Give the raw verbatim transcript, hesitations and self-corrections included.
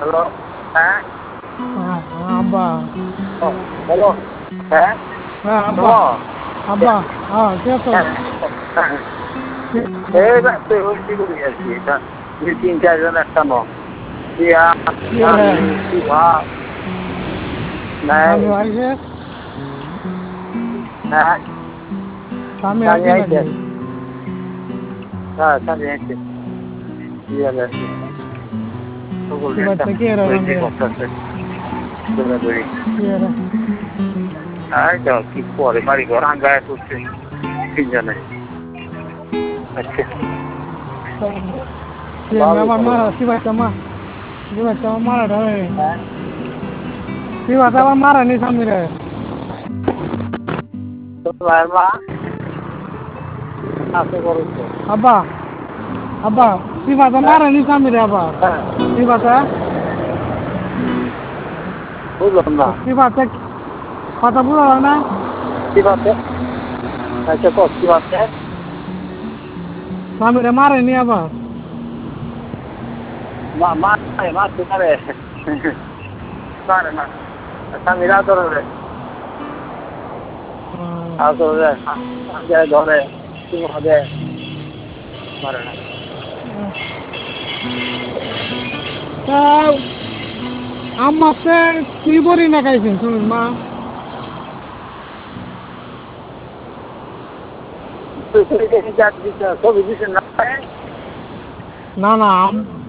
hello হ্যাঁ হ্যাঁ আব্বা হ্যালো হ্যাঁ হ্যাঁ আব্বা আব্বা হ্যাঁ কে তো এই রাতে হইছি করি আর কি এটা দুই তিন চারজন একটা ন দিয়া শিবা নাই আমি আইছে হ্যাঁ আমি স্বামী আইছে আইছে নাকি হ্যাঁ স্বামী আইছে দিয়া গেছে কি বাচ্চা কি এরা হইছে রঙে করতেছে দৌড়াদৌড়ি কি এরা এই তো কি করে বাড়ি ঘর আঙ্গায় করছে তিনজনে আচ্ছা আমার মারা কি বাচ্চা মা কি বাচ্চা আমার মারা ঢালে কি বাচ্চা আমার মারা নি স্বামী রে তোমার মা আছে করছে আব্বা আব্বা কি বাচ্চা মারা নি স্বামী রে আবার হ্যাঁ কি বাচ্চা বুঝলাম না কি বাচ্চা কথা বুঝলো না কি বাতে আচ্ছা কত কি বাতে স্বামী রে মারে নি আবার মা মা মা তোমারে মারে না স্বামীরা ধরে ধরে ধরে ধরে মারে না আমাকে কি বলি না খাইছেন শুনুন মা ছবি দিচ্ছেন না না না